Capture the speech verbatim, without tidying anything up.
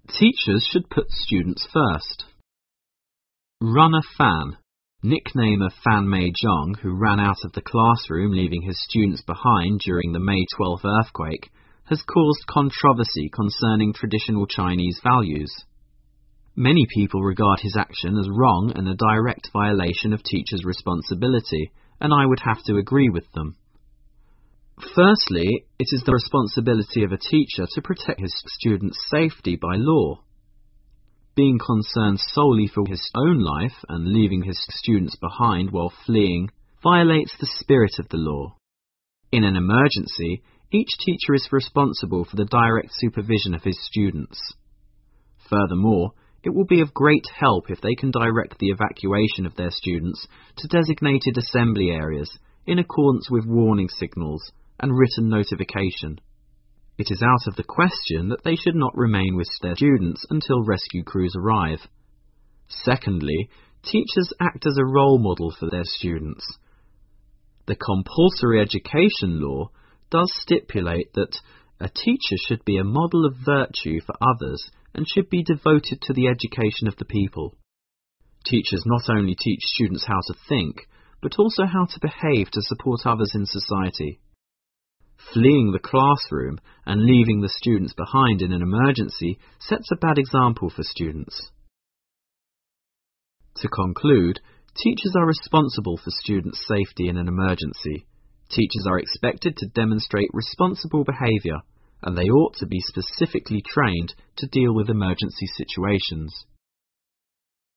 Teachers should put students first. Runner Fan, nickname of Fan Mei-jong, who ran out of the classroom leaving his students behind during the May twelfth earthquake, has caused controversy concerning traditional Chinese values. Many people regard his action as wrong and a direct violation of teachers' responsibility, and I would have to agree with them. Firstly, it is the responsibility of a teacher to protect his students' safety by law. Being concerned solely for his own life and leaving his students behind while fleeing violates the spirit of the law. In an emergency, each teacher is responsible for the direct supervision of his students. Furthermore, it will be of great help if they can direct the evacuation of their students to designated assembly areas in accordance with warning signals and written notification. It is out of the question that they should not remain with their students until rescue crews arrive. Secondly, teachers act as a role model for their students. The compulsory education law does stipulate that a teacher should be a model of virtue for others and should be devoted to the education of the people. Teachers not only teach students how to think, but also how to behave to support others in society. Fleeing the classroom and leaving the students behind in an emergency sets a bad example for students. To conclude, teachers are responsible for students' safety in an emergency. Teachers are expected to demonstrate responsible behaviour, and they ought to be specifically trained to deal with emergency situations.